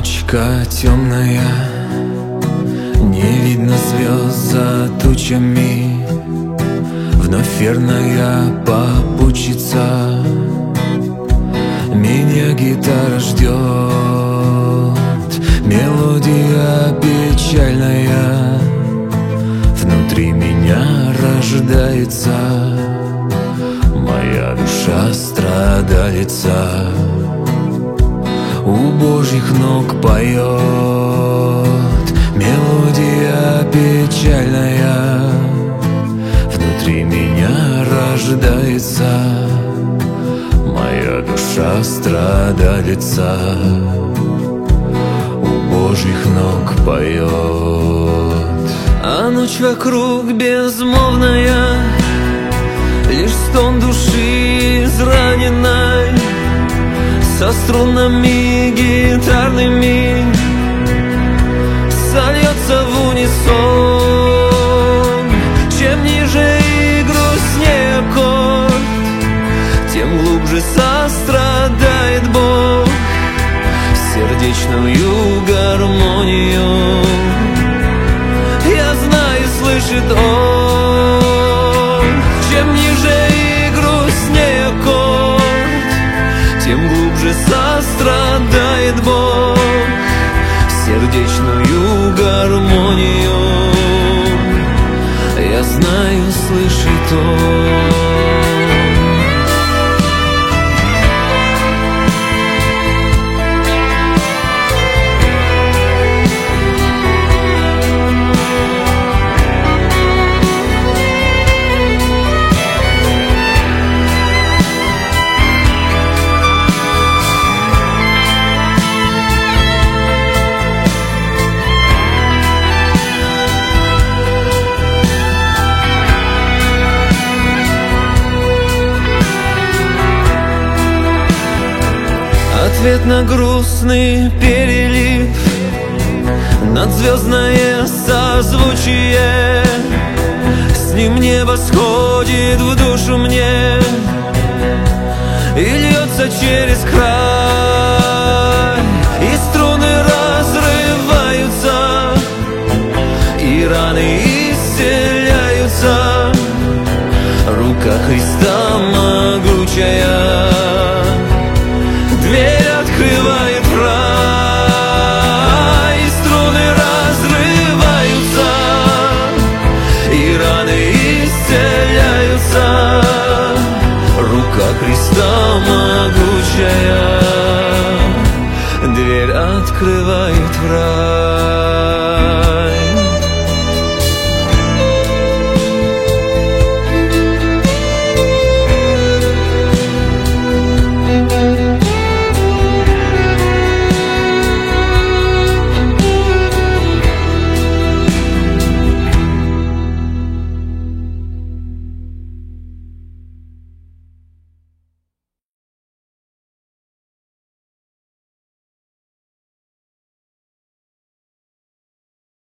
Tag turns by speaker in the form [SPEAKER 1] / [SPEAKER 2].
[SPEAKER 1] Ночка темная, не видно звезд за тучами. Вновь верная попутчица меня гитара ждет. Мелодия печальная внутри меня рождается. Моя душа страдалица у Божьих ног поет. Мелодия печальная внутри меня рождается. Моя душа страдалица у Божьих ног поет. А ночь вокруг безмолвная, лишь стон души израненной, со струнами гитарными сольется в унисон. Чем ниже и грустнее аккорд, тем глубже сострадает Бог сердечную гармонию. Я знаю, слышит Он. Чем ниже и грустнее аккорд, тем глубже сострадает Бог сердечную гармонию. Я знаю, слышит Он. Ответ на грустный перелив, надзвездное созвучие. С ним небо сходит в душу мне и льется через край.